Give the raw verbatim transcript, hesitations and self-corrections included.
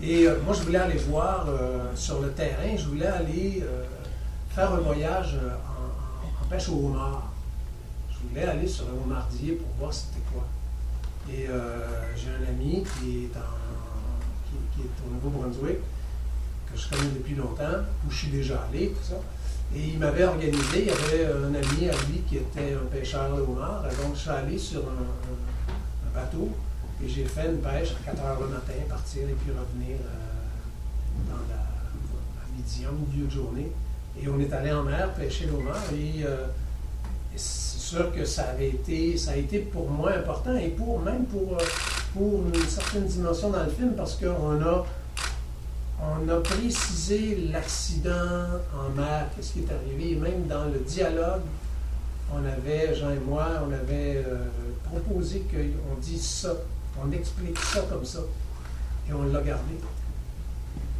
Et euh, moi, je voulais aller voir euh, sur le terrain, je voulais aller euh, faire un voyage euh, en, en, en pêche au homard. Je voulais aller sur un homardier pour voir c'était quoi. Et euh, j'ai un ami qui est, en, qui, qui est au Nouveau-Brunswick, que je connais depuis longtemps, où je suis déjà allé, tout ça. Et il m'avait organisé, il y avait un ami à lui qui était un pêcheur de homard. Donc je suis allé sur un, un, un bateau et j'ai fait une pêche à quatre heures le matin, partir et puis revenir euh, dans la, à midi, en milieu de journée. Et on est allé en mer pêcher le homard et, euh, et c'est sûr que ça avait été, ça a été pour moi important et pour même pour, pour une certaine dimension dans le film parce qu'on a On a précisé l'accident en mer, qu'est-ce qui est arrivé, et même dans le dialogue, on avait, Jean et moi, on avait euh, proposé qu'on dise ça, on explique ça comme ça, et on l'a gardé.